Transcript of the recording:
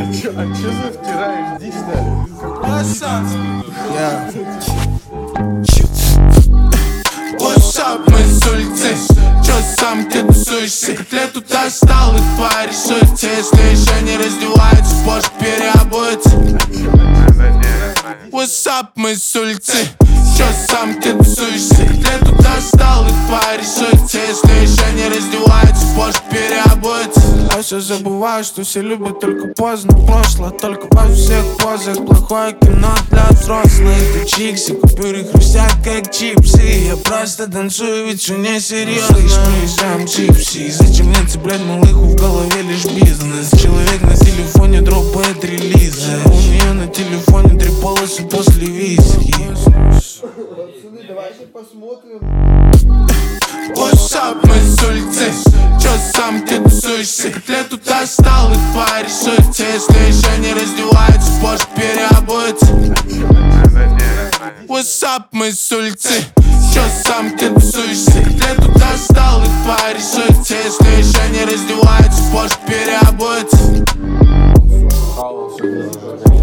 чё завтираешь? Иди сюда. What's up, мы с улицы? Чё сам ты тусуешься? Котлет тут достал и порисуется. Если еще не раздевается, позже переобуется. What's up, мы с улицы? Чё сам ты тусуешься? Котлет тут достал и порисуется. Если еще не раздевается, позже переобуется. Я все забываю, что все любят только поздно прошлое. Только во всех позах плохое кино для взрослых. Это чикси, купюры хрустят как чипсы. Я просто танцую, ведь все не серьезно. Мы сам чипси. Зачем мне цеплять малыху, в голове лишь бизнес. Человек на телефоне дропает релизы. У нее на телефоне 3 полосы после виски. Давайте посмотрим. What's up, мы с улицы? Чё сам ты тусуешься? Котлет тут достал и порисуется. Если еще не раздевается, позже переобуется. What's up, мы с улицы? Чё сам ты тусуешься? Котлет тут достал и порисуется. Если еще не раздевается, позже переобуется.